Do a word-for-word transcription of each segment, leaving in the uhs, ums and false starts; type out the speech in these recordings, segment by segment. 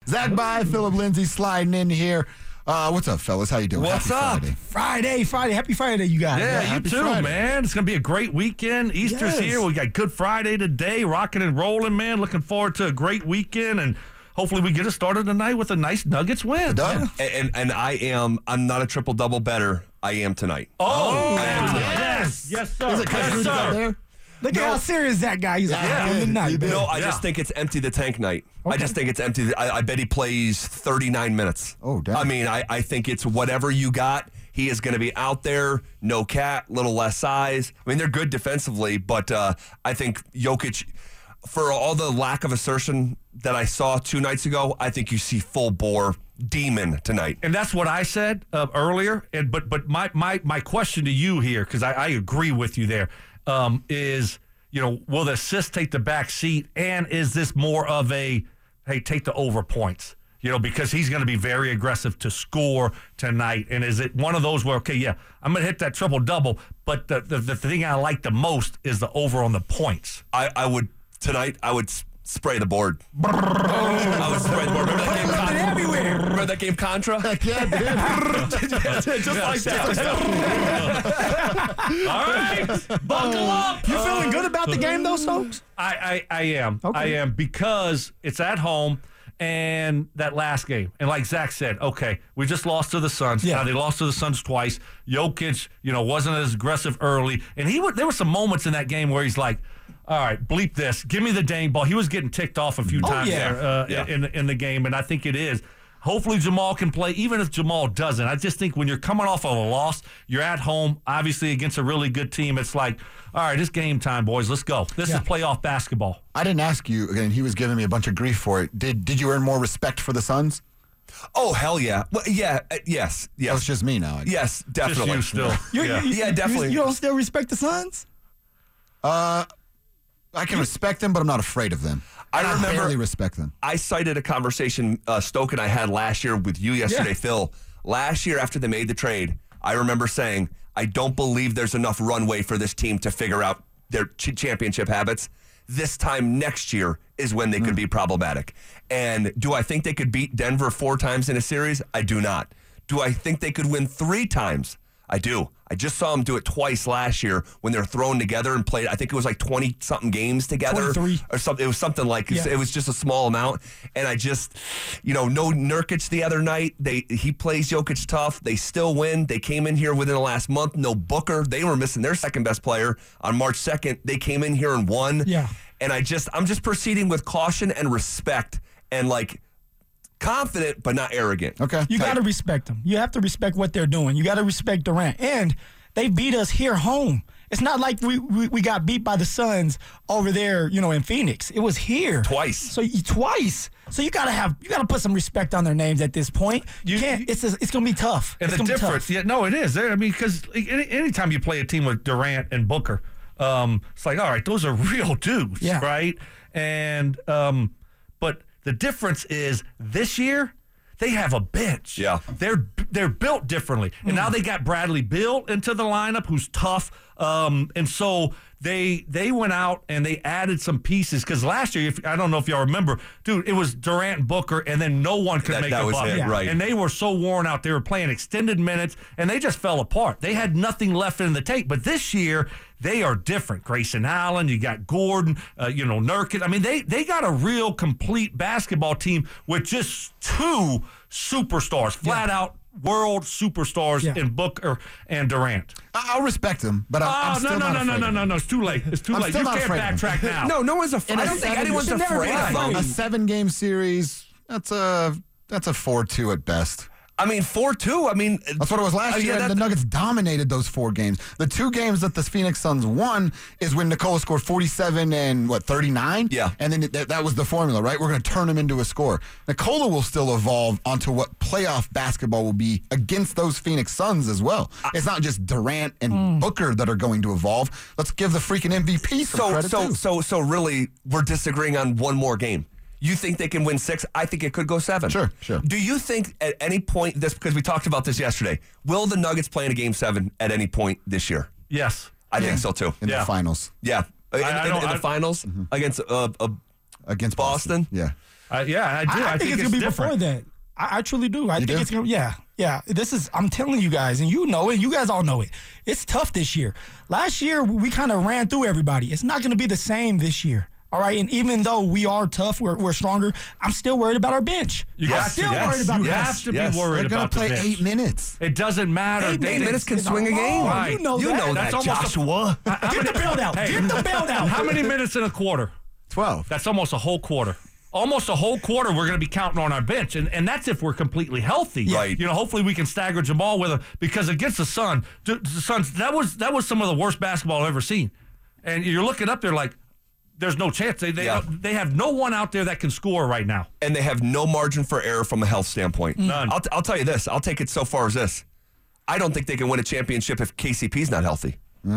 Zach Bye, Philip Lindsay sliding in here. Uh, what's up, fellas? How you doing? What's Happy up? Friday. Friday, Friday. Happy Friday, you guys. Yeah, Yeah, you happy too, Friday. man. It's going to be a great weekend. Easter's Yes. here. We got Good Friday today, rocking and rolling, man. Looking forward to a great weekend, and hopefully we get it started tonight with a nice Nuggets win. Done. Yeah. And, and and I am I'm not a triple double better. I am tonight. Oh, I am tonight. yes. Yes, sir. Is it yes, Rudy's out sir. there? Look at how serious that guy is. Yeah, on he the did. night. He did. No, I Yeah. just think it's empty the tank night. I Okay. just think it's empty. I, I bet he plays thirty-nine minutes. Oh, damn. I mean, I, I think it's whatever you got. He is going to be out there. No cat, little less size. I mean, they're good defensively, but uh, I think Jokic, for all the lack of assertion that I saw two nights ago, I think you see full bore demon tonight. And that's what I said uh, earlier. And but but my my my question to you here, because I, I agree with you there, um, is you know will the assist take the back seat, and is this more of a hey take the over points? You know, because he's going to be very aggressive to score tonight. And is it one of those where, okay, yeah, I'm going to hit that triple-double, but the, the, the thing I like the most is the over on the points. I, I would, tonight, I would s- spray the board. I would spray the board. Remember that game, Con- everywhere. Remember that game Contra? Yeah, dude. Just like that. All right, buckle up. You feeling good about the game, though, Stokes? I, I, I am. Okay. I am because it's at home and that last game. And like Zach said, okay, we just lost to the Suns. Yeah. Now they lost to the Suns twice. Jokic, you know, wasn't as aggressive early. And he would, there were some moments in that game where he's like, all right, bleep this. Give me the dang ball. He was getting ticked off a few Oh, times yeah. there uh, Yeah. in, in the game, and I think it is. Hopefully Jamal can play, even if Jamal doesn't. I just think when you're coming off of a loss, you're at home, obviously against a really good team. It's like, all right, it's game time, boys. Let's go. This Yeah. is playoff basketball. I didn't ask you, again, he was giving me a bunch of grief for it. Did Did you earn more respect for the Suns? Oh, hell yeah. Well, yeah, uh, yes, That was yes. just me now. I guess. Yes, Just definitely. you still. You, yeah. you, Yeah, you- definitely. You, don't still respect the Suns? Uh, I can respect them, but I'm not afraid of them. I I remember- barely respect them. I cited a conversation uh, Stoke and I had last year with you yesterday, Yeah. Phil. Last year after they made the trade, I remember saying, I don't believe there's enough runway for this team to figure out their ch- championship habits. This time next year is when they could be problematic. And do I think they could beat Denver four times in a series? I do not. Do I think they could win three times? I do. I just saw them do it twice last year when they were thrown together and played. I think it was like twenty-something games together. twenty-three. Or something. It was something like, Yeah. it was just a small amount. And I just, you know, no Nurkic the other night. They He plays Jokic tough. They still win. They came in here within the last month. No Booker. They were missing their second best player on March second. They came in here and won. Yeah. And I just, I'm just proceeding with caution and respect and like confident, but not arrogant. Okay. You got to respect them. You have to respect what they're doing. You got to respect Durant. And they beat us here home. It's not like we, we, we got beat by the Suns over there, you know, in Phoenix. It was here. Twice. So you twice. So you gotta have you gotta put some respect on their names at this point. You, You- can't. It's a, it's gonna be tough. And it's the gonna be difference, tough. yeah, no, it is. There, I mean, because any, anytime you play a team with Durant and Booker, um, it's like, all right, those are real dudes, Yeah. right? And um, but the difference is this year they have a bench. Yeah. they're they're built differently, and now they got Bradley Beal into the lineup, who's tough. Um, and so they they went out and they added some pieces because last year, if I don't know if y'all remember, dude, it was Durant, Booker, and then no one could That- make that a was bucket. it, Yeah. right. And they were so worn out. They were playing extended minutes, and they just fell apart. They had nothing left in the tank. But this year, they are different. Grayson Allen, you got Gordon, uh, you know, Nurkic. I mean, they they got a real complete basketball team with just two superstars, flat out world superstars Yeah. in Booker and Durant. I- I'll respect them, but I'm, I'm Oh, still no, no, not no, no, afraid no, of no, them. no. It's too late. It's too I'm late. still You not can't afraid of them. backtrack now. No, no one's afraid. In I a don't think seven- anyone's you should never afraid be of them. afraid. A seven-game series, that's a that's a four two at best. I mean, four two. I mean, That's what it was last uh, year, yeah, and the that- Nuggets dominated those four games. The two games that the Phoenix Suns won is when Nikola scored forty-seven and, what, thirty-nine? Yeah. And then it, that was the formula, right? We're going to turn him into a scorer. Nikola will still evolve onto what playoff basketball will be against those Phoenix Suns as well. It's not just Durant and Booker that are going to evolve. Let's give the freaking M V P some So, credit, so, too. so, so, really, we're disagreeing on one more game. You think they can win six? I think it could go seven. Sure, sure. Do you think at any point this? Because we talked about this yesterday. Will the Nuggets play in a game seven at any point this year? Yes. I think so too. in Yeah. the finals Yeah, in, I in- don't- in the I- finals against uh, uh, against Boston? Boston. Yeah. Uh, yeah, I do. I, I, I, think, it's gonna be different. before that. I, I truly do. I You think do? it's gonna. Yeah, yeah. This is. I'm telling you guys, and you know it. You guys all know it. It's tough this year. Last year we kind of ran through everybody. It's not gonna be the same this year. All right, and even though we are tough, we're, we're stronger. I'm still worried about our bench. You I'm got still to. Yes. worried about You the have bench. to Yes. be worried They're going about to play the bench. eight minutes. It doesn't matter. Eight They- Eight they- minutes can is swing a all game. wrong. Right. You know You that. know That's that, almost a- Joshua. How Get many- the belt out. Hey, Get the belt out. How many minutes in a quarter? twelve. That's almost a whole quarter. Almost a whole quarter we're going to be counting on our bench, and, and that's if we're completely healthy. Right. You know, hopefully we can stagger Jamal with him because against the Sun, the Suns, that was that was some of the worst basketball I've ever seen. And you're looking up there like, there's no chance. They they, Yeah. they have no one out there that can score right now. And they have no margin for error from a health standpoint. None. I'll, t- I'll tell you this. I'll take it so far as this. I don't think they can win a championship if K C P's not healthy.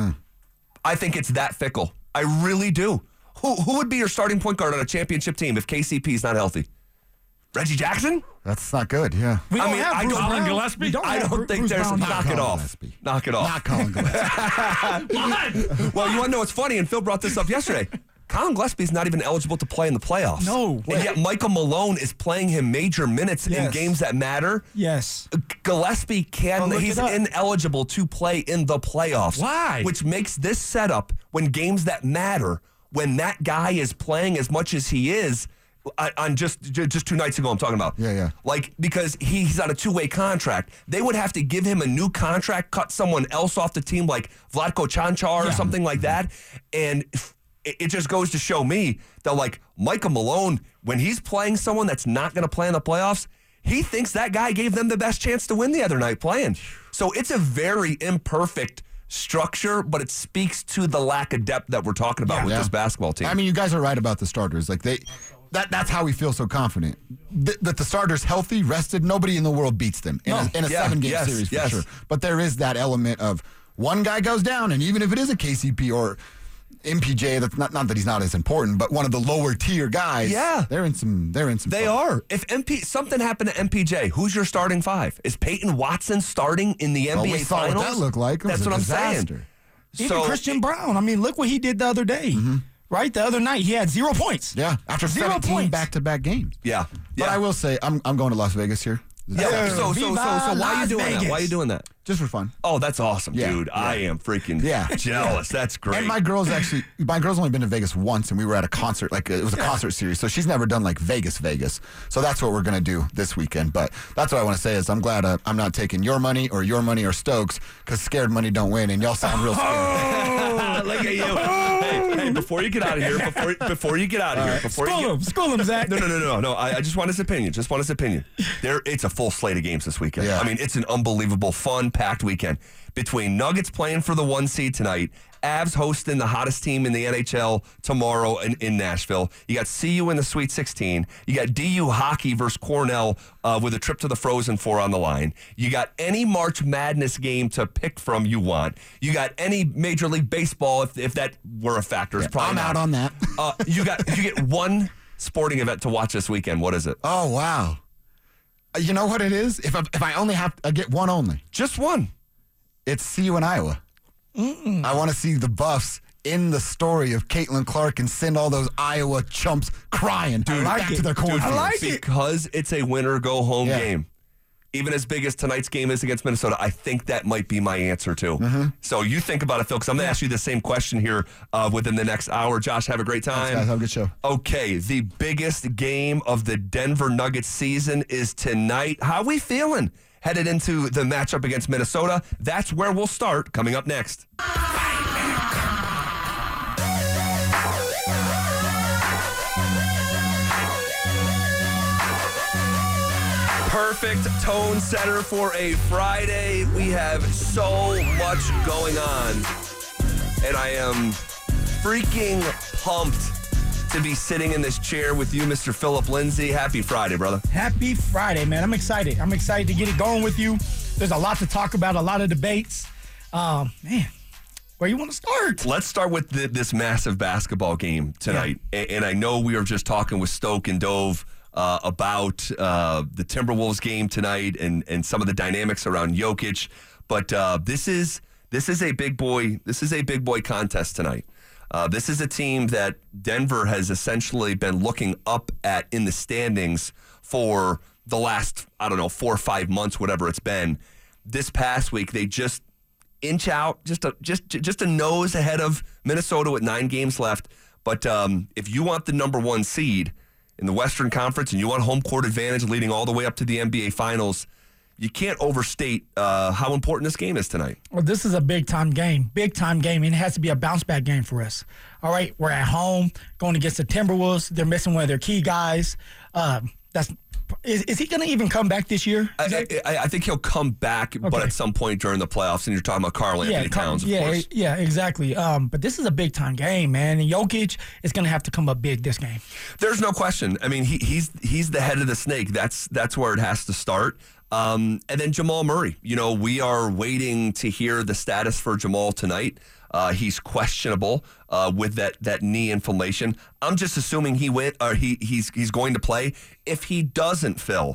I think it's that fickle. I really do. Who who would be your starting point guard on a championship team if K C P's not healthy? Reggie Jackson? That's not good, yeah. We I don't mean, have I Bruce don't- Brown. Colin Gillespie? We don't I have don't Bru- think Bruce there's Brown. knock Colin it off. Gillespie. Knock it off. Not Colin Gillespie. What? Well, you want to know what's funny? And Phil brought this up yesterday. Colin Gillespie's not even eligible to play in the playoffs. No. And yet Michael Malone is playing him major minutes in Yes. games that matter. Yes. Gillespie can Oh, look he's it up. ineligible to play in the playoffs. Why? Which makes this setup when games that matter, when that guy is playing as much as he is, on on just ju- just two nights ago I'm talking about. Yeah, yeah. Like because he's on a two-way contract. They would have to give him a new contract, cut someone else off the team like Vlatko Čančar or Yeah. something like that. And f- it it just goes to show me that like Michael Malone, when he's playing someone that's not going to play in the playoffs, he thinks that guy gave them the best chance to win the other night playing. So it's a very imperfect structure, but it speaks to the lack of depth that we're talking about Yeah. with Yeah. this basketball team. I mean, you guys are right about the starters. Like they, that that's how we feel so confident. Th- that the starters healthy, rested, nobody in the world beats them in a, in a Yeah, seven game yes, series for yes. sure. But there is that element of one guy goes down, and even if it is a K C P or M P J, that's not not that he's not as important, but one of the lower tier guys. Yeah. they're in some. They're in some. They trouble. are. If M P something happened to M P J, who's your starting five? Is Peyton Watson starting in the Well, N B A we saw Finals? what that looked like. It was That's a what I'm disaster. saying. Even So- Christian Brown. I mean, look what he did the other day. Right? The other night, he had zero points. Yeah, after Zero seventeen points. back to back games. Yeah. But Yeah. I will say, I'm I'm going to Las Vegas here. Yeah. Yeah. So, so, so, so, Viva why are you Las doing that? Vegas. Why are you doing that? Just for fun. Oh, that's awesome, Yeah, dude. yeah. I am freaking Yeah. jealous. That's great. And my girl's actually, my girl's only been to Vegas once, and we were at a concert, like it was a concert series. So she's never done like Vegas, Vegas. So that's what we're gonna do this weekend. But that's what I want to say is I'm glad uh, I'm not taking your money or your money or Stokes because scared money don't win, and y'all sound real scared. Look at you. Hey, hey, before you get out of here, before before you get out of here, before you School get, him. School him, Zach. No, no, no, no, no. I, I just want his opinion. Just want his opinion. There, it's a full slate of games this weekend. Yeah. I mean, it's an unbelievable, fun, packed weekend between Nuggets playing for the one seed tonight, Avs hosting the hottest team in the N H L tomorrow in, in Nashville. You got C U in the Sweet sixteen. You got D U hockey versus Cornell uh, with a trip to the Frozen Four on the line. You got any March Madness game to pick from you want. You got any Major League Baseball if, if that were a factor. It's probably I'm not. out on that. Uh, you got you get one sporting event to watch this weekend. What is it? Oh wow. Uh, You know what it is? If I, if I only have, I get one only. Just one. It's C U in Iowa. I want to see the Buffs in the story of Caitlin Clark and send all those Iowa chumps crying I like back it. to their Dude, cornfields. I like it. Because it's a winner go home Yeah. game. Even as big as tonight's game is against Minnesota, I think that might be my answer too. Mm-hmm. So you think about it, Phil, because I'm going to ask you the same question here uh, within the next hour. Josh, have a great Thanks, time. guys. Have a good show. Okay, the biggest game of the Denver Nuggets season is tonight. How we feeling headed into the matchup against Minnesota? That's where we'll start coming up next. Perfect tone setter for a Friday. We have so much going on, and I am freaking pumped to be sitting in this chair with you, Mister Philip Lindsay. Happy Friday, brother. Happy Friday, man. I'm excited. I'm excited to get it going with you. There's a lot to talk about, a lot of debates. Um, man, where you want to start? Let's start with the, this massive basketball game tonight. A- And I know we were just talking with Stoke and Dove uh, about uh, the Timberwolves game tonight and, and some of the dynamics around Jokic. But uh, this is this is a big boy. This is a big boy contest tonight. Uh, this is a team that Denver has essentially been looking up at in the standings for the last, I don't know, four or five months, whatever it's been. This past week, they just inch out, just a, just, just a nose ahead of Minnesota with nine games left. But um, if you want the number one seed in the Western Conference and you want home court advantage leading all the way up to the N B A Finals, you can't overstate uh, how important this game is tonight. Well, this is a big-time game, big-time game, and it has to be a bounce-back game for us. All right, we're at home, going against the Timberwolves. They're missing one of their key guys. Uh, that's is, is he going to even come back this year? I, I, I think he'll come back, okay. but at some point during the playoffs, and you're talking about Karl Anthony yeah, Towns, of yeah, course. Yeah, exactly. Um, but this is a big-time game, man, and Jokic is going to have to come up big this game. There's no question. I mean, he, he's he's the head of the snake. That's, that's where it has to start. Um, and then Jamal Murray. You know, we are waiting to hear the status for Jamal tonight. Uh, he's questionable uh, with that, that knee inflammation. I'm just assuming he went or he he's he's going to play. If he doesn't, Phil,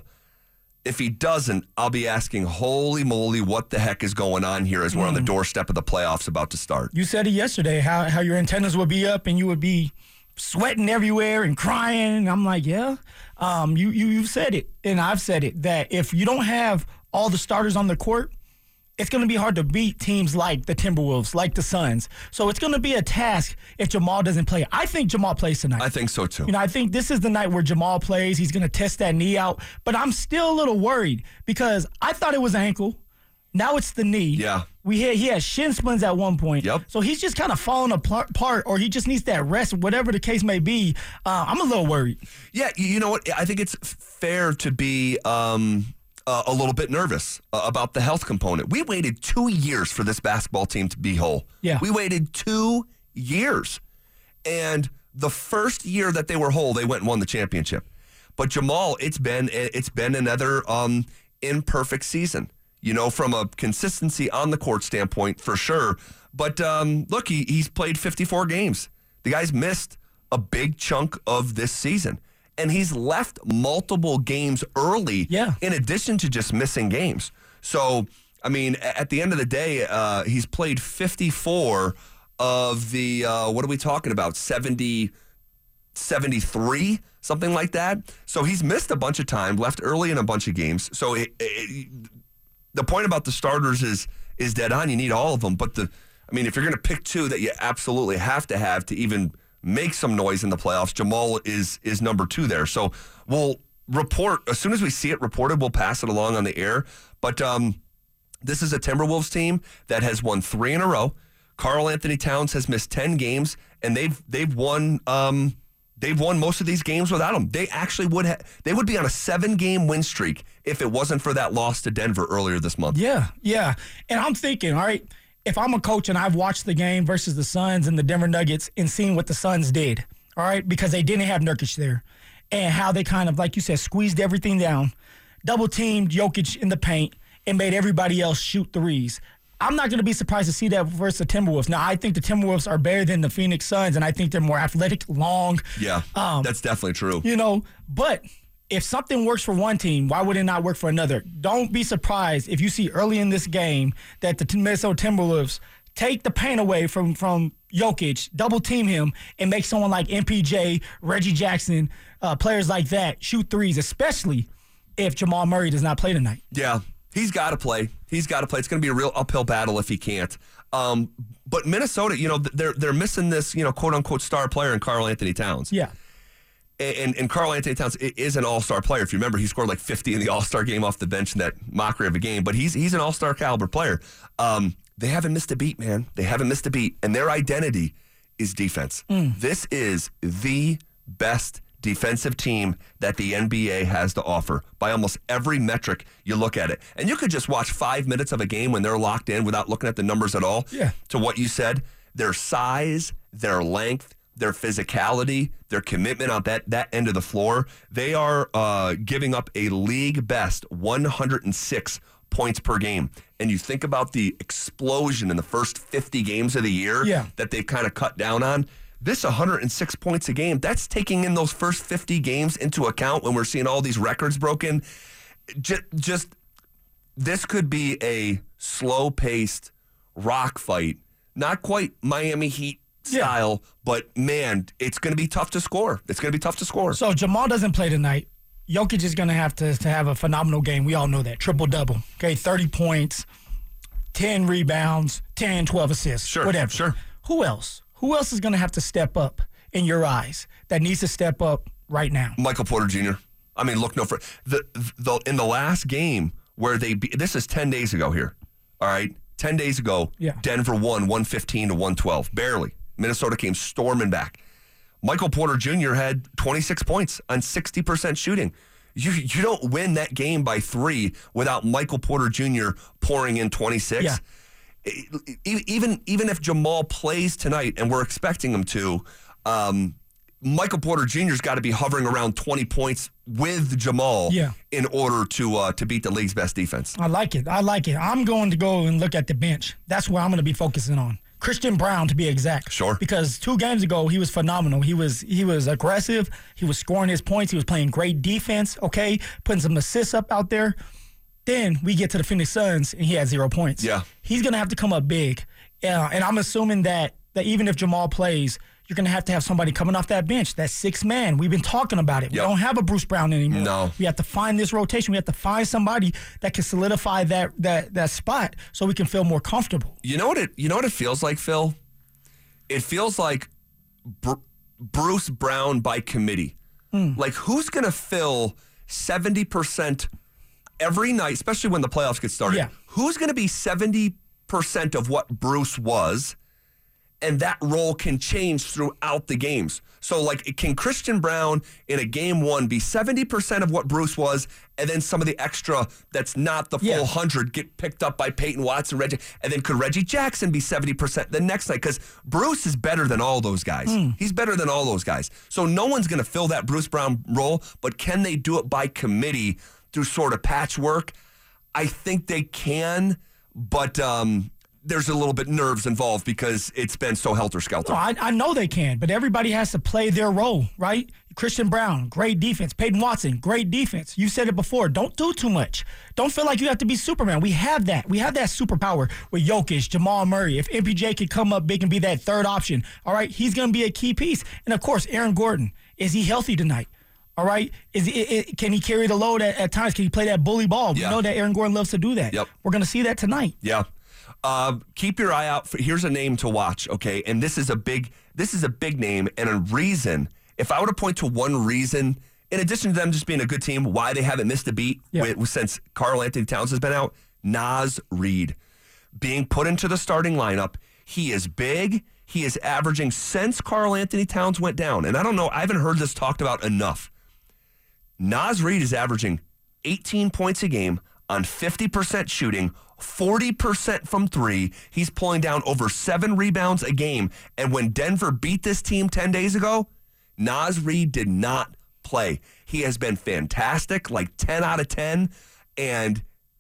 if he doesn't, I'll be asking, holy moly, what the heck is going on here as we're mm. on the doorstep of the playoffs about to start? You said it yesterday, how how your antennas would be up and you would be sweating everywhere and crying. And I'm like, yeah, um, you, you, you've said it, and I've said it, that if you don't have all the starters on the court, it's going to be hard to beat teams like the Timberwolves, like the Suns. So it's going to be a task if Jamal doesn't play. I think Jamal plays tonight. I think so, too. You know, I think this is the night where Jamal plays. He's going to test that knee out. But I'm still a little worried because I thought it was ankle. Now it's the knee. Yeah. We had, he had shin splints at one point. Yep. So he's just kind of falling apart, or he just needs that rest, whatever the case may be. Uh, I'm a little worried. Yeah, you know what? I think it's fair to be um, uh, a little bit nervous uh, about the health component. We waited two years for this basketball team to be whole. Yeah. We waited two years. And the first year that they were whole, they went and won the championship. But Jamal, it's been it's been another um, imperfect season. You know, from a consistency on the court standpoint, for sure. But um, look, he, he's played fifty-four games. The guy's missed a big chunk of this season. And he's left multiple games early yeah. in addition to just missing games. So, I mean, at the end of the day, uh, he's played fifty-four of the, uh, what are we talking about, seventy, seventy-three, something like that. So he's missed a bunch of time, left early in a bunch of games. So it, it, the point about the starters is is dead on. You need all of them. But, the, I mean, if you're going to pick two that you absolutely have to have to even make some noise in the playoffs, Jamal is is number two there. So we'll report, as soon as we see it reported, we'll pass it along on the air. But um, this is a Timberwolves team that has won three in a row. Karl Anthony Towns has missed ten games, and they've they've won um, they've won most of these games without him. They actually would ha- they would be on a seven-game win streak if it wasn't for that loss to Denver earlier this month. Yeah, yeah. And I'm thinking, all right, if I'm a coach and I've watched the game versus the Suns and the Denver Nuggets and seen what the Suns did, all right, because they didn't have Nurkic there, and how they kind of, like you said, squeezed everything down, double-teamed Jokic in the paint, and made everybody else shoot threes. I'm not going to be surprised to see that versus the Timberwolves. Now, I think the Timberwolves are better than the Phoenix Suns, and I think they're more athletic, long. Yeah, um, that's definitely true. You know, but if something works for one team, why would it not work for another? Don't be surprised if you see early in this game that the Minnesota Timberwolves take the paint away from, from Jokic, double team him, and make someone like M P J, Reggie Jackson, uh, players like that shoot threes, especially if Jamal Murray does not play tonight. Yeah. He's got to play. He's got to play. It's going to be a real uphill battle if he can't. Um, but Minnesota, you know, they're they're missing this, you know, quote unquote star player in Karl Anthony Towns. Yeah. And and Karl Anthony Towns is an all-star player. If you remember, he scored like fifty in the all-star game off the bench in that mockery of a game. But he's he's an all-star caliber player. Um, they haven't missed a beat, man. They haven't missed a beat, and their identity is defense. Mm. This is the best defensive team that the N B A has to offer by almost every metric you look at it. And you could just watch five minutes of a game when they're locked in without looking at the numbers at all. Yeah. To what you said, their size, their length, their physicality, their commitment on that, that end of the floor. They are uh, giving up a league best one hundred six points per game. And you think about the explosion in the first fifty games of the year yeah. that they've kind of cut down on. This one hundred six points a game, that's taking in those first fifty games into account when we're seeing all these records broken. Just, just this could be a slow-paced rock fight. Not quite Miami Heat style, but man, it's going to be tough to score. It's going to be tough to score. So Jamal doesn't play tonight. Jokic is going to have to to have a phenomenal game. We all know that. Triple-double. Okay, thirty points, ten rebounds, ten, twelve assists, Sure, whatever. sure. Who else? Who else is going to have to step up in your eyes that needs to step up right now? Michael Porter Junior I mean, look no further. The, the, in the last game where they be, this is ten days ago here, all right? ten days ago, Yeah. Denver won one fifteen to one twelve, barely. Minnesota came storming back. Michael Porter Junior had twenty-six points on sixty percent shooting. You you don't win that game by three without Michael Porter Junior pouring in twenty-six. Yeah. E- Even even if Jamal plays tonight, and we're expecting him to, um, Michael Porter Junior's got to be hovering around twenty points with Jamal Yeah. in order to uh, to beat the league's best defense. I like it. I like it. I'm going to go and look at the bench. That's where I'm going to be focusing on. Christian Brown, to be exact. Sure. Because two games ago, he was phenomenal. He was he was aggressive. He was scoring his points. He was playing great defense, okay, putting some assists up out there. Then we get to the Phoenix Suns, and he had zero points. Yeah. He's going to have to come up big. Uh, and I'm assuming that, that even if Jamal plays, you're going to have to have somebody coming off that bench, that sixth man. We've been talking about it. Yep. We don't have a Bruce Brown anymore. No. We have to find this rotation. We have to find somebody that can solidify that that that spot so we can feel more comfortable. You know what it you know what it feels like, Phil? It feels like Br- Bruce Brown by committee. Mm. Like, who's going to fill seventy percent every night, especially when the playoffs get started? Yeah. Who's going to be seventy percent of what Bruce was? And that role can change throughout the games. So, like, can Christian Brown in a game one be seventy percent of what Bruce was, and then some of the extra that's not the full Yeah. one hundred get picked up by Peyton Watson, Reggie, and then could Reggie Jackson be seventy percent the next night? Because Bruce is better than all those guys. He's better than all those guys. So no one's going to fill that Bruce Brown role, but can they do it by committee through sort of patchwork? I think they can, but um, there's a little bit nerves involved because it's been so helter-skelter. No, I, I know they can, but everybody has to play their role, right? Christian Brown, great defense. Peyton Watson, great defense. You said it before. Don't do too much. Don't feel like you have to be Superman. We have that. We have that superpower with Jokic, Jamal Murray. If M P J could come up big and be that third option, all right, he's going to be a key piece. And, of course, Aaron Gordon. Is he healthy tonight? All right? Is it, it, Can he carry the load at, at times? Can he play that bully ball? We Yeah. know that Aaron Gordon loves to do that. Yep. We're going to see that tonight. Yeah. Uh, keep your eye out for, here's a name to watch, okay? And this is a big this is a big name and a reason. If I were to point to one reason, in addition to them just being a good team, why they haven't missed a beat Yeah. with, since Karl Anthony Towns has been out, Naz Reid being put into the starting lineup. He is big. He is averaging since Karl Anthony Towns went down. And I don't know, I haven't heard this talked about enough. Naz Reid is averaging eighteen points a game on fifty percent shooting, forty percent from three. He's pulling down over seven rebounds a game. And when Denver beat this team ten days ago, Naz Reid did not play. He has been fantastic, like ten out of ten. And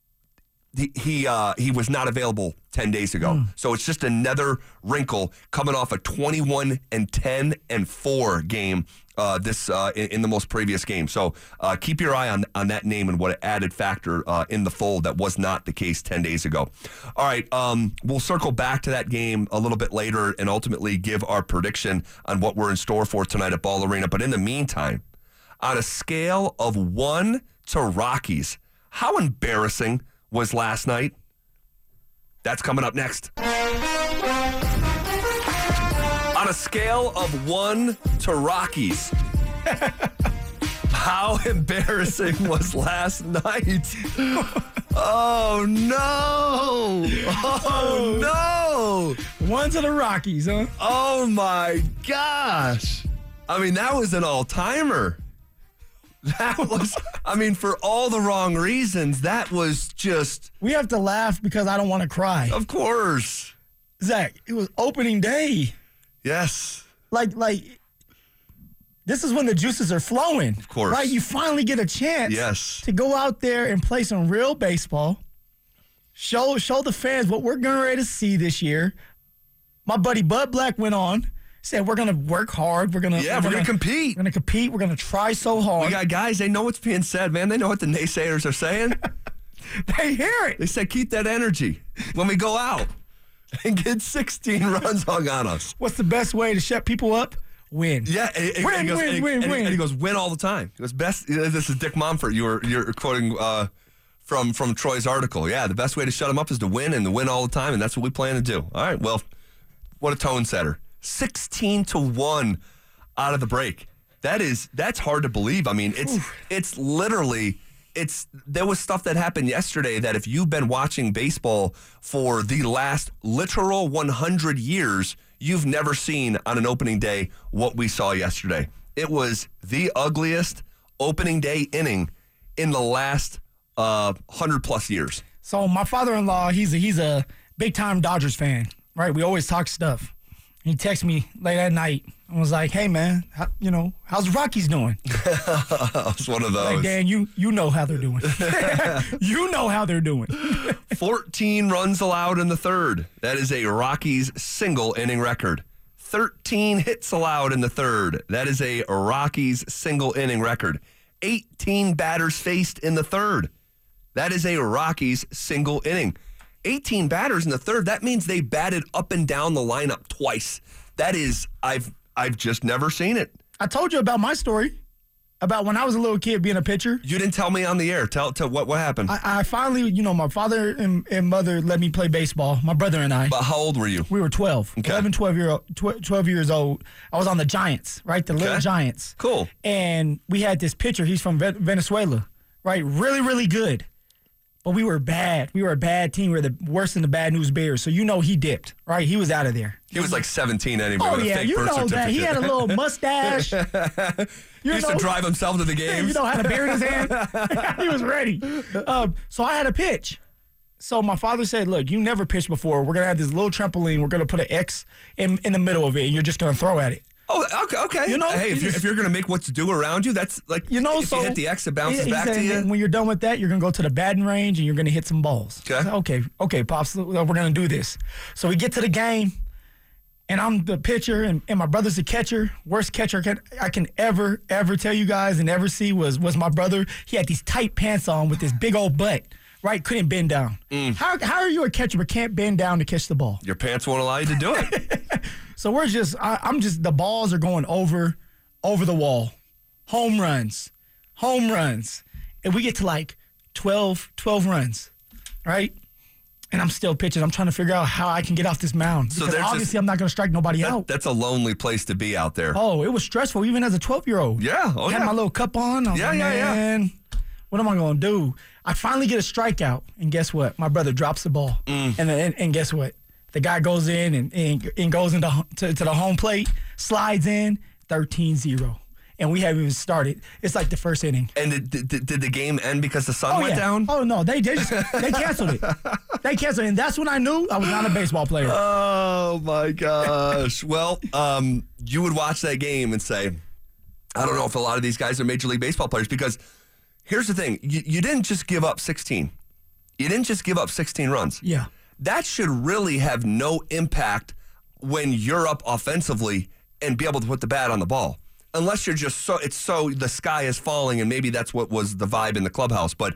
he he, uh, he was not available ten days ago. Mm. So it's just another wrinkle coming off a twenty-one and ten and four game uh, this uh, in, in the most previous game. So uh, keep your eye on, on that name and what an added factor uh, in the fold that was not the case ten days ago. All right, um, we'll circle back to that game a little bit later and ultimately give our prediction on what we're in store for tonight at Ball Arena. But in the meantime, on a scale of one to Rockies, how embarrassing was last night? That's coming up next. On a scale of one to Rockies, how embarrassing was last night? Oh, no. Oh, no. One to the Rockies, huh? Oh, my gosh. I mean, that was an all-timer. That was, I mean, for all the wrong reasons, that was just, We have to laugh because I don't want to cry. of course. Zach, it was opening day. Yes. Like, like, this is when the juices are flowing. Of course. Right? You finally get a chance Yes. to go out there and play some real baseball. Show show the fans what we're getting ready to see this year. My buddy Bud Black went on, said we're going to work hard. We're going to Yeah, we're gonna compete. We're going to compete. We're going to try so hard. We got guys, they know what's being said, man. They know what the naysayers are saying. They hear it. They said, keep that energy when we go out. and get sixteen runs hung on us. What's the best way to shut people up? Win. Yeah, and, and, Win, and he goes, win, and, win, and, win. and he goes, win all the time. He goes, best. This is Dick Momfort. You were you're quoting uh, from from Troy's article. Yeah, the best way to shut him up is to win and to win all the time, and that's what we plan to do. All right. Well, what a tone setter. Sixteen to one out of the break. That is that's hard to believe. I mean, it's it's literally. It's there was stuff that happened yesterday that if you've been watching baseball for the last literal one hundred years, you've never seen on an opening day what we saw yesterday. It was the ugliest opening day inning in the last uh, one hundred plus years. So my father-in-law, he's a, he's a big-time Dodgers fan, right? We always talk stuff. He texted me late at night and was like, hey, man, how, you know, how's the Rockies doing? It's one of those. Like, Dan, you, you know how they're doing. You know how they're doing. fourteen runs allowed in the third. That is a Rockies single inning record. thirteen hits allowed in the third. That is a Rockies single inning record. eighteen batters faced in the third. That is a Rockies single inning. eighteen batters in the third. That means they batted up and down the lineup twice. That is, I've I've just never seen it. I told you about my story, about when I was a little kid being a pitcher. You didn't tell me on the air. Tell, tell what what happened. I, I finally, you know, my father and, and mother let me play baseball, my brother and I. But how old were you? We were twelve, Okay. eleven, twelve, year, twelve years old. I was on the Giants, right? The little Okay. Giants. Cool. And we had this pitcher. He's from Ve- Venezuela, right? Really, really good. But we were bad. We were a bad team. We were the worst in the Bad News Bears. So you know he dipped, right? He was out of there. He was like seventeen anyway. Oh, with a yeah. fake You birth know that. He certificate. had a little mustache. You He used know- to drive himself to the Yeah, games. you know, had a beer in his hand. He was ready. Um, so I had a pitch. So my father said, look, you never pitched before. We're going to have this little trampoline. We're going to put an X in, in the middle of it, and you're just going to throw at it. Oh, okay. okay. You know, hey, if he you're, just- if you're going to make what's due around you, that's like, You know, if so you hit the X, it bounces he- he back said, to you. When you're done with that, you're gonna go to the batting range and you're gonna hit some balls. Okay. I said, okay, okay, pops, we're gonna do this. So we get to the game, and I'm the pitcher, and, and my brother's the catcher. Worst catcher I can, I can ever, ever tell you guys and ever see was was my brother. He had these tight pants on with this big old butt. Right, couldn't bend down. Mm. How how are you a catcher but can't bend down to catch the ball? Your pants won't allow you to do it. So we're just, I, I'm just, the balls are going over, over the wall. Home runs, home runs. And we get to like twelve, twelve runs, right? And I'm still pitching. I'm trying to figure out how I can get off this mound. So Because there's obviously this- I'm not going to strike nobody That- out. that's a lonely place to be out there. Oh, it was stressful even as a twelve-year-old. Yeah, oh, I had yeah. my little cup on. I was Yeah, like, yeah, yeah. man, what am I going to do? I finally get a strikeout, and guess what? My brother drops the ball. Mm. And, then, and and guess what? The guy goes in and, and, and goes into to, to the home plate, slides in, thirteen zero. And we haven't even started. It's like the first inning. And did, did, did the game end because the sun Oh, went yeah. down? Oh, no. They, they, just, they canceled it. They canceled it. And that's when I knew I was not a baseball player. Oh, my gosh. Well, um, you would watch that game and say, I don't know if a lot of these guys are Major League Baseball players, because here's the thing. You, you didn't just give up sixteen. You didn't just give up sixteen runs. Yeah. That should really have no impact when you're up offensively and be able to put the bat on the ball. Unless you're just so, it's so the sky is falling, and maybe that's what was the vibe in the clubhouse. But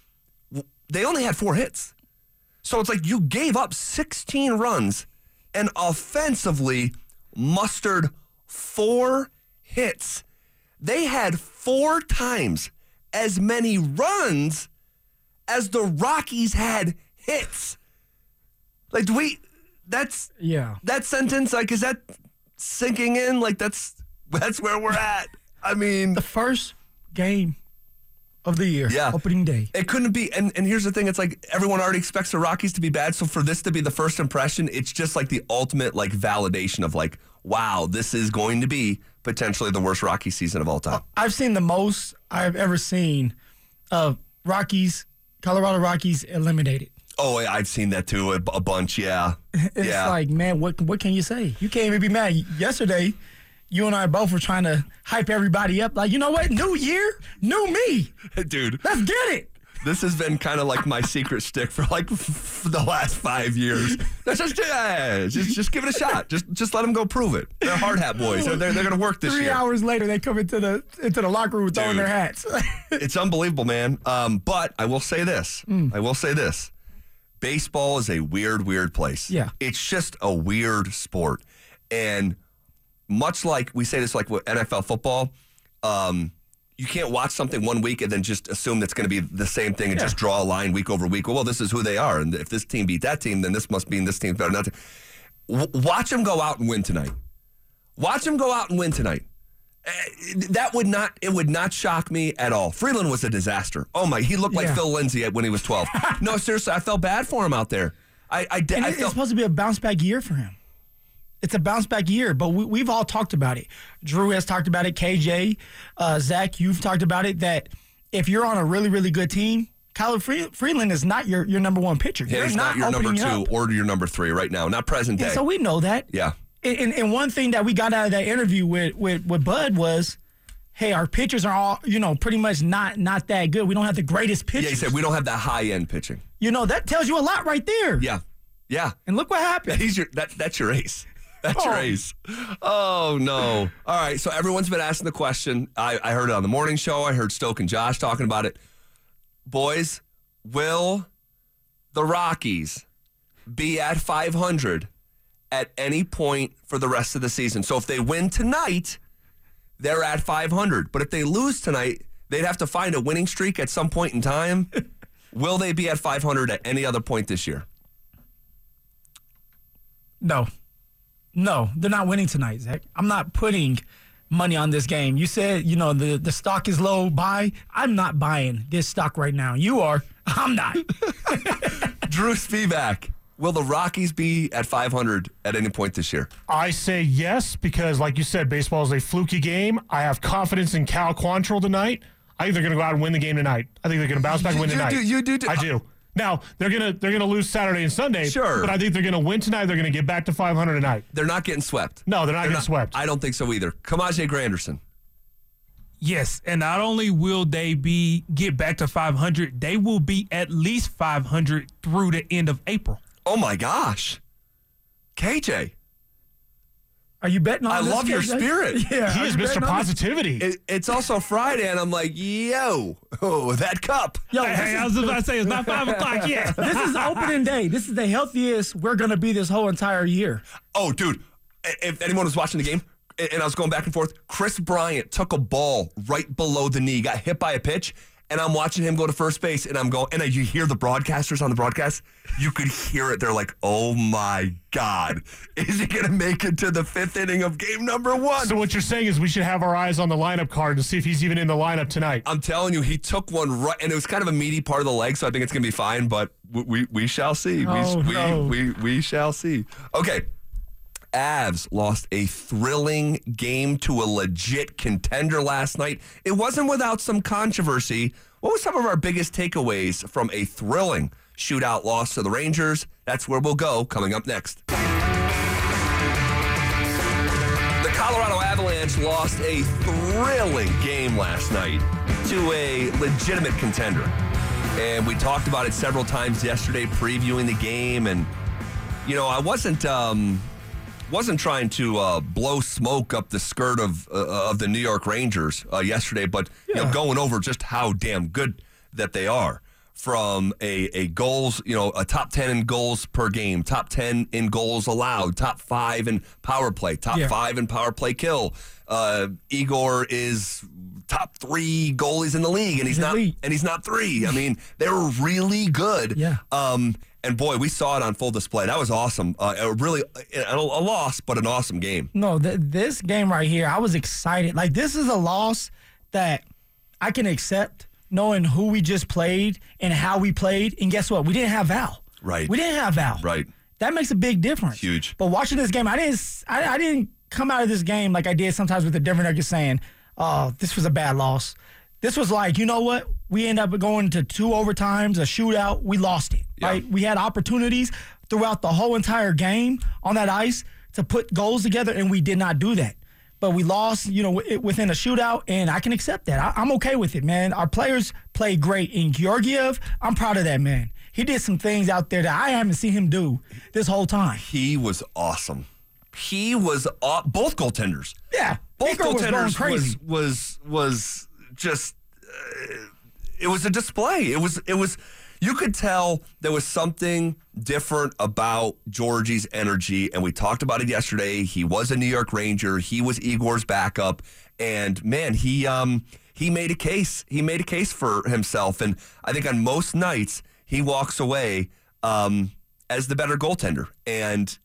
w- they only had four hits. So it's like you gave up sixteen runs and offensively mustered four hits. They had four times as many runs as the Rockies had hits. Like, do we, that's, Yeah. that sentence, like, is that sinking in? Like, that's, that's where we're at. I mean, The first game of the year, Yeah. opening day. it couldn't be. And, and here's the thing. It's like everyone already expects the Rockies to be bad. So for this to be the first impression, it's just like the ultimate like validation of like, wow, this is going to be potentially the worst Rocky season of all time. I've seen the most I've ever seen of Rockies, Colorado Rockies eliminated. Oh, yeah, I've seen that too. A, a bunch. Yeah. It's yeah. like, man, what what can you say? You can't even be mad. Yesterday, you and I both were trying to hype everybody up. Like, you know what? New year, new me. Dude, Let's get it. this has been kind of like my secret shtick for like f- the last five years. That's just, yeah, just, just give it a shot. Just, just let them go prove it. They're hard hat boys. They're, they're, they're going to work this Three year. hours later, they come into the into the locker room throwing Dude. their hats. It's unbelievable, man. Um, but I will say this. I will say this. baseball is a weird, weird place. Yeah. It's just a weird sport. And much like we say this like with N F L football, um, you can't watch something one week and then just assume that's going to be the same thing and Yeah. just draw a line week over week. Well, this is who they are. And if this team beat that team, then this must mean this team's better than that team. W- watch them go out and win tonight. Watch them go out and win tonight. Uh, that would not, it would not shock me at all. Freeland was a disaster. Oh my, he looked like Yeah. Phil Lindsay when he was twelve. No, seriously, I felt bad for him out there. I, I, And I it- it's felt, supposed to be a bounce back year for him. It's a bounce back year, but we, we've all talked about it. Drew has talked about it. K J, uh, Zach, you've talked about it. That if you're on a really, really good team, Kyler Free- Freeland is not your, your number one pitcher. yeah, You're he's not your number opening two up. or your number three right now, not present day. And so we know that. Yeah. And, and, and one thing that we got out of that interview with, with, with Bud was, hey, our pitchers are all, you know, pretty much not not that good. We don't have the greatest pitchers. Yeah, he said we don't have that high end pitching. You know, that tells you a lot right there. Yeah, yeah. And look what happened. He's your that that's your ace. That's your Oh. ace. Oh no! All right, so everyone's been asking the question. I, I heard it on the morning show. I heard Stoke and Josh talking about it. Boys, will the Rockies be at five hundred at any point for the rest of the season? So if they win tonight, they're at five hundred. But if they lose tonight, they'd have to find a winning streak at some point in time. Will they be at five hundred at any other point this year? No. No, they're not winning tonight, Zach. I'm not putting money on this game. You said, you know, the, the stock is low, buy. I'm not buying this stock right now. You are. I'm not. Drew Spivak, will the Rockies be at five hundred at any point this year? I say yes because, like you said, baseball is a fluky game. I have confidence in Cal Quantrill tonight. I think they're going to go out and win the game tonight. I think they're going to bounce back and win You tonight. do- you do- I do. Now they're gonna they're gonna lose Saturday and Sunday. Sure. But I think they're gonna win tonight. They're gonna get back to five hundred tonight. They're not getting swept. No, they're not getting swept. I don't think so either. Kamaje Granderson. Yes, and not only will they be get back to five hundred, they will be at least five hundred through the end of April. Oh my gosh. K J. Are you betting on I this love your game, Zach? spirit. Yeah. he are is you Mister betting on this? Positivity. It, it's also Friday, and I'm like, yo, oh, that cup. Yo, Hey, this hey, is- I was about to say it's not five o'clock yet. this is opening day. This is the healthiest we're going to be this whole entire year. Oh, dude, if anyone was watching the game, and I was going back and forth, Chris Bryant took a ball right below the knee, got hit by a pitch, and I'm watching him go to first base, and I'm going, and you hear the broadcasters on the broadcast, you could hear it. They're like, oh my God, is he going to make it to the fifth inning of game number one? So what you're saying is we should have our eyes on the lineup card to see if he's even in the lineup tonight. I'm telling you, he took one right, and it was kind of a meaty part of the leg, so I think it's going to be fine, but we, we, we shall see. Oh, we, no. we, we, we shall see. Okay. Avs lost a thrilling game to a legit contender last night. It wasn't without some controversy. What were some of our biggest takeaways from a thrilling shootout loss to the Rangers? That's where we'll go coming up next. The Colorado Avalanche lost a thrilling game last night to a legitimate contender. And we talked about it several times yesterday, previewing the game. And, you know, I wasn't... Um, Wasn't trying to uh, blow smoke up the skirt of uh, of the New York Rangers uh, yesterday, but you know, going over just how damn good that they are. From a, a goals, you know, a top ten in goals per game, top ten in goals allowed, top five in power play, top Yeah. five in power play kill. Uh, Igor is top three goalies in the league, and he's He's not elite. and he's not three. I mean, they're really good. Yeah. Um, and boy, we saw it on full display. That was awesome. Uh, a really a, a loss, but an awesome game. No, th- this game right here, I was excited. Like, this is a loss that I can accept, knowing who we just played and how we played. And guess what? We didn't have Val. Right. We didn't have Val. Right. That makes a big difference. Huge. But watching this game, I didn't. I, I didn't come out of this game like I did sometimes with the Denver Nuggets saying, "Oh, this was a bad loss." This was like, you know what? We end up going to two overtimes, a shootout. We lost it. Yeah. Right? We had opportunities throughout the whole entire game on that ice to put goals together, and we did not do that. But we lost, you know, w- within a shootout, and I can accept that. I- I'm okay with it, man. Our players played great. In Georgiev, I'm proud of that man. He did some things out there that I haven't seen him do this whole time. He was awesome. He was aw- both goaltenders. Yeah, Both Igor was going goaltenders crazy. was was was just. Uh, it was a display. It was it was You could tell there was something different about Georgie's energy, and we talked about it yesterday. He was a New York Ranger. He was Igor's backup, and man, he um he made a case. He made a case for himself, and I think on most nights he walks away um, as the better goaltender. And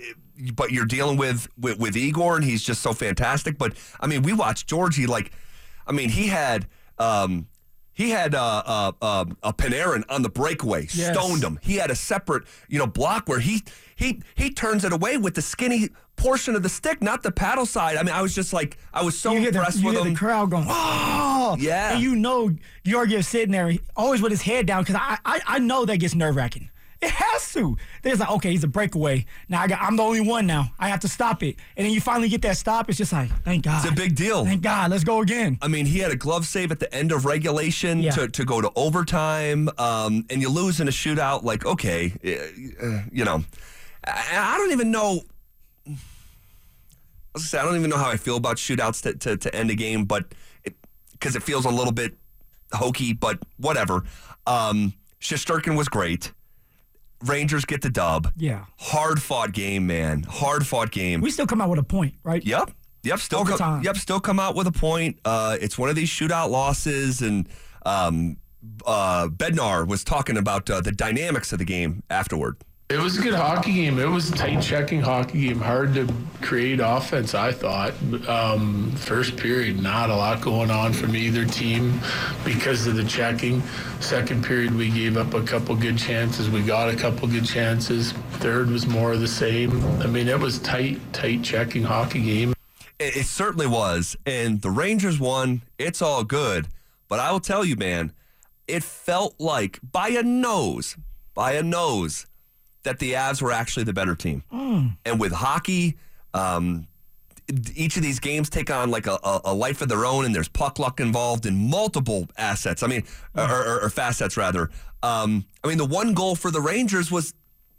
but you're dealing with, with with Igor, and he's just so fantastic. But I mean, we watched Georgie like, I mean, he had. Um, He had uh, uh, uh, a Panarin on the breakaway, Yes. stoned him. He had a separate, you know, block where he he he turns it away with the skinny portion of the stick, not the paddle side. I mean, I was just like, I was so You hear, the, impressed you with hear him. the crowd going, oh! Yeah. And you know Georgiev's sitting there, always with his head down, because I, I I know that gets nerve-wracking. It has to. There's like, okay, he's a breakaway. Now I got, I'm the only one now. I have to stop it. And then you finally get that stop. It's just like, thank God. It's a big deal. Thank God. Let's go again. I mean, he had a glove save at the end of regulation Yeah. to, to go to overtime, um, and you lose in a shootout. Like, okay, uh, you know, I, I don't even know. I was gonna say, I don't even know how I feel about shootouts to, to, to end a game, but because it, it feels a little bit hokey, but whatever. Um, Shesterkin was great. Rangers get the dub. Yeah. Hard fought game, man. Hard fought game. We still come out with a point, right? Yep. Yep. Still co- Overtime. Yep. Still come out with a point. Uh, it's one of these shootout losses, and um, uh, Bednar was talking about uh, the dynamics of the game afterward. It was a good hockey game. It was a tight checking hockey game. Hard to create offense, I thought. Um, first period, not a lot going on from either team because of the checking. Second period, we gave up a couple good chances. We got a couple good chances. Third was more of the same. I mean, it was tight, tight checking hockey game. It, it certainly was. And the Rangers won. It's all good. But I will tell you, man, it felt like by a nose, by a nose, that the Avs were actually the better team. Mm. And with hockey, um, each of these games take on like a, a, a life of their own, and there's puck luck involved in multiple assets. I mean, mm. or, or, or facets rather. Um, I mean, the one goal for the Rangers was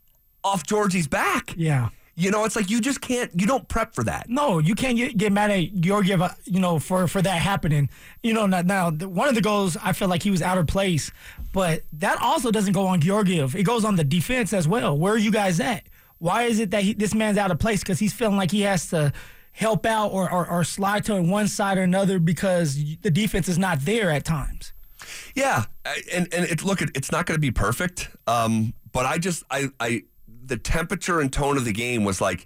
off Georgie's back. Yeah. You know, it's like you just can't, you don't prep for that. No, you can't get, get mad at Georgiev, uh, you know, for, for that happening. You know, now, now the, one of the goals, I feel like he was out of place, but that also doesn't go on Georgiev. It goes on the defense as well. Where are you guys at? Why is it that he, this man's out of place? Because he's feeling like he has to help out or, or, or slide to one side or another because the defense is not there at times. Yeah, and and it, look, it's not going to be perfect, um, but I just, I, I, the temperature and tone of the game was like,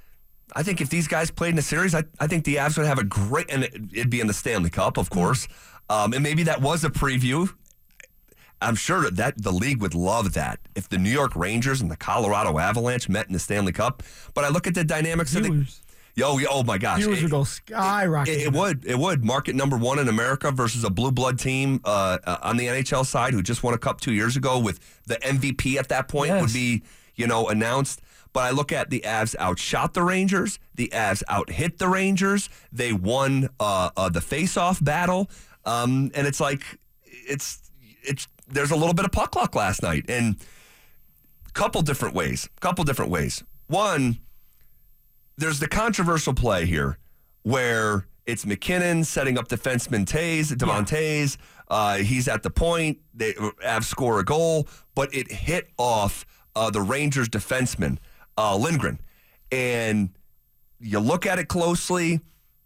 I think if these guys played in a series, I, I think the Avs would have a great, and it, it'd be in the Stanley Cup, of course, um, and maybe that was a preview. I'm sure that the league would love that if the New York Rangers and the Colorado Avalanche met in the Stanley Cup. But I look at the dynamics of the, yo, oh my gosh, Viewers it, would go skyrocketing. It, it would, it would. Market number one in America versus a blue blood team uh, uh, on the N H L side who just won a cup two years ago with the M V P at that point Yes. would be, you know, announced. But I look at the Avs outshot the Rangers. The Avs out-hit the Rangers. They won uh, uh, the face-off battle. Um, and it's like, it's it's there's a little bit of puck luck last night. And a couple different ways. couple different ways. One, there's the controversial play here where it's McKinnon setting up defenseman Tays, Devon Tays. Uh, he's at the point. They Avs score a goal, but it hit off uh, the Rangers defenseman, uh, Lindgren. And you look at it closely.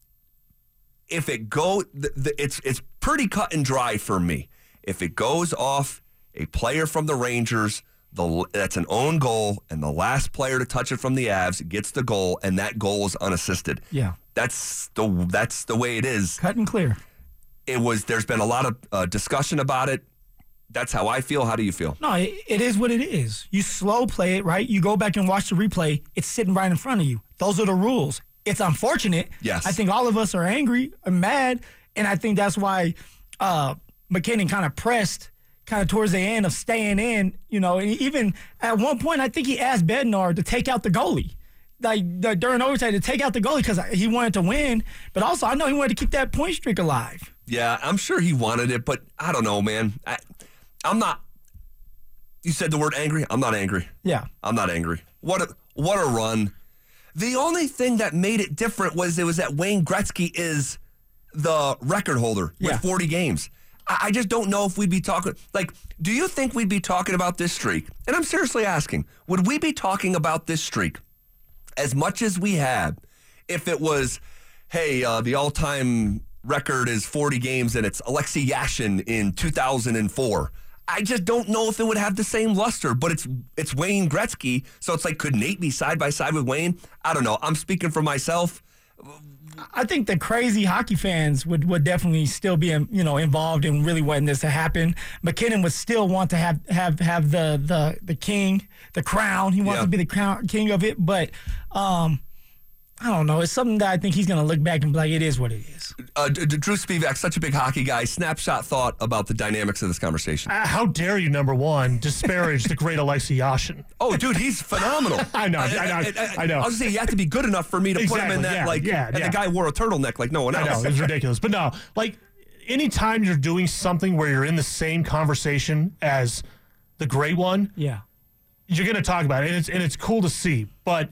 If it go, the, the, it's it's pretty cut and dry for me. If it goes off a player from the Rangers, the that's an own goal, and the last player to touch it from the Avs gets the goal, and that goal is unassisted. Yeah, that's the that's the way it is. Cut and clear. It was. There's been a lot of uh, discussion about it. That's how I feel. How do you feel? No, it, it is what it is. You slow play it, right? You go back and watch the replay. It's sitting right in front of you. Those are the rules. It's unfortunate. Yes. I think all of us are angry and mad, and I think that's why uh, McKinnon kind of pressed kind of towards the end of staying in, you know, and even at one point, I think he asked Bednar to take out the goalie. Like the, during overtime to take out the goalie because he wanted to win, but also I know he wanted to keep that point streak alive. Yeah, I'm sure he wanted it, but I don't know, man. I, I'm not. You said the word angry. I'm not angry. Yeah, I'm not angry. What a what a run. The only thing that made it different was it was that Wayne Gretzky is the record holder with Yeah. forty games. I I just don't know if we'd be talking. Like, do you think we'd be talking about this streak? And I'm seriously asking, would we be talking about this streak as much as we had if it was, hey, uh, the all-time record is forty games and it's Alexei Yashin in two thousand four? I just don't know if it would have the same luster, but it's it's Wayne Gretzky, so it's like, could Nate be side by side with Wayne? I don't know. I'm speaking for myself. I think the crazy hockey fans would, would definitely still be, you know, involved in really wanting this to happen. McKinnon would still want to have have have the the the king, the crown. He wants Yeah. to be the crown king of it, but um, I don't know. It's something that I think he's going to look back and be like, it is what it is. Uh, D- D- Drew Spivak, such a big hockey guy. Snapshot thought about the dynamics of this conversation. Uh, how dare you, number one, disparage the great Alexei Yashin? Oh, dude, he's phenomenal. I know, I know, I know. I was saying you have to be good enough for me to put him in Exactly, that, yeah, like, yeah, and yeah. the guy wore a turtleneck like no one I else. know, it's ridiculous. But no, like, anytime you're doing something where you're in the same conversation as the great one, Yeah. you're going to talk about it, and it's and it's cool to see. But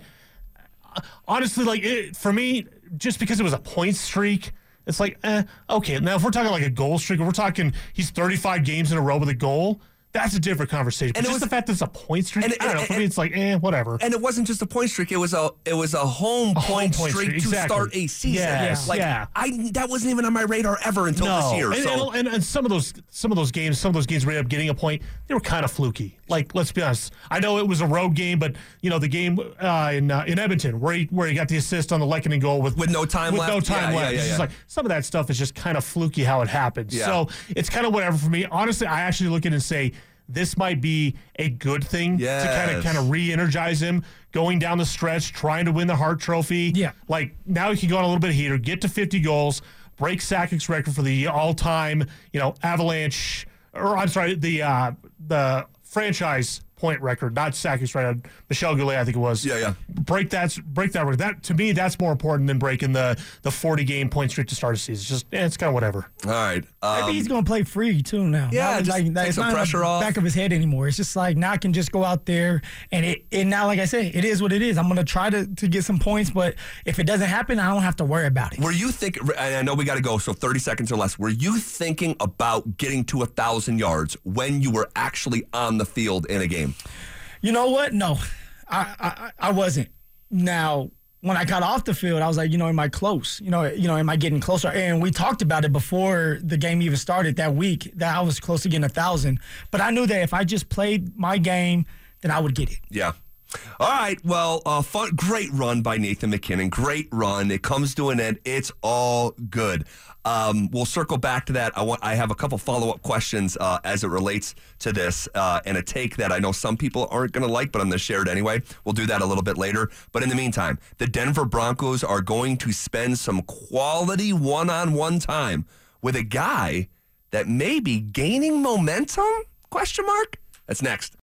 uh, honestly, like it, for me, just because it was a point streak, it's like, eh, okay. Now, if we're talking like a goal streak, if we're talking he's thirty-five games in a row with a goal, that's a different conversation. But And it just was- the fact that it's a point streak, and- I don't know. and- For me, it's like, eh, whatever. And it wasn't just a point streak; it was a it was a home, A point, home point streak, streak, to exactly. start a season. Yes, like yeah. I that wasn't even on my radar ever until this year. And, so and, and, and some of those some of those games, some of those games we ended up getting a point, they were kind of fluky. Like, let's be honest. I know it was a road game, but you know the game uh, in uh, in Edmonton where he where he got the assist on the Lekanen goal with With no time with left? no time Yeah, yeah, left. yeah, It's just yeah. like some of that stuff is just kind of fluky how it happens. Yeah. So it's kind of whatever for me. Honestly, I actually look at it and say this might be a good thing to kind Yes. of kind of re-energize him going down the stretch, trying to win the Hart Trophy. Yeah. Like now he can go on a little bit of heater, get to fifty goals, break Sakic's record for the all-time, you know, Avalanche, or I'm sorry, the uh, the franchise point record, not Sakic's record. Michel Goulet, I think it was. Yeah, yeah. Break that, break that record. That to me, that's more important than breaking the the forty game point streak to start a season. It's just, eh, it's kind of whatever. all right, um, Maybe he's going to play free too now. Yeah, Now it's just like, take it's some not in the pressure off. back of his head anymore. It's just like now I can just go out there and it. And now, like I said, it is what it is. I'm going to try to to get some points, but if it doesn't happen, I don't have to worry about it. were you thinking? And I know we got to go, so thirty seconds or less. Were you thinking about getting to a thousand yards when you were actually on the field in a game? You know what? No, I, I I wasn't. Now, when I got off the field, I was like, you know, am I close? You know, you know, am I getting closer? And we talked about it before the game even started that week that I was close to getting a thousand. But I knew that if I just played my game, then I would get it. Yeah. All right. Well, uh, fun, great run by Nathan McKinnon. Great run. It comes to an end. It's all good. Um, we'll circle back to that. I want. I have a couple follow up questions uh, as it relates to this, uh, and a take that I know some people aren't going to like, but I'm going to share it anyway. We'll do that a little bit later. But in the meantime, the Denver Broncos are going to spend some quality one on one time with a guy that may be gaining momentum? Question mark. That's next.